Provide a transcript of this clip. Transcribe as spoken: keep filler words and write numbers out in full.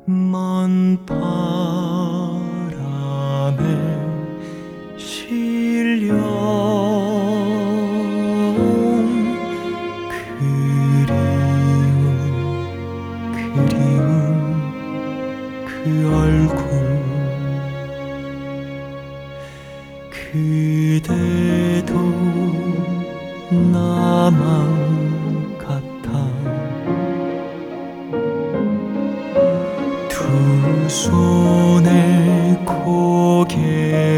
먼 바람에 실려온 그리움 그리움 그 얼굴 그대도 나만